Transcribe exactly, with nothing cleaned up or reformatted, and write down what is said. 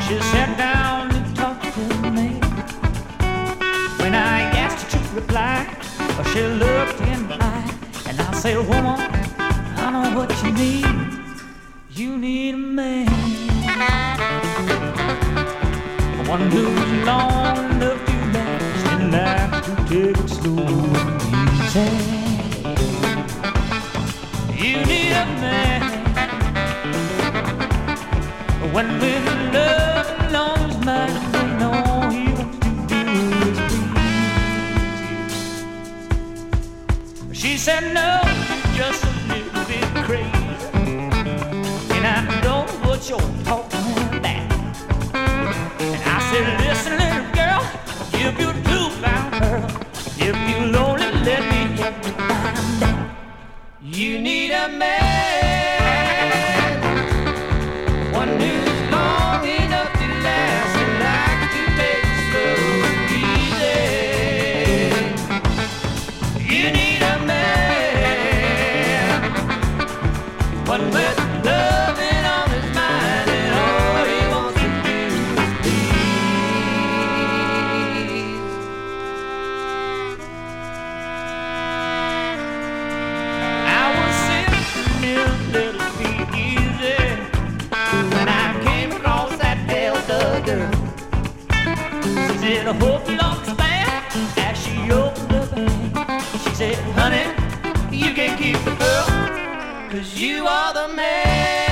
She sat down and talked to me. When I asked her to reply, she looked in my eye, and I said, woman, I know what you need. You need a man, one who's long enough to last and like to take it slow and easy. You need a man, one with love along his mind, and all he wants to do is please. She said, no, you're just a little bit crazy, and I don't know what you're talking about. And I said, listen, little girl, if you do find her, if you'll only let me help you find out, you need a man, one who's long enough to last and like to make it slow and easy. You need a man, one with loving on his mind, and all he wants to do is please. I was sitting in a little speakeasy when I came across that Delta girl. She said, I hope you understand, as she opened up her hand. She said, honey, you can't keep the girl, 'cause you are the man.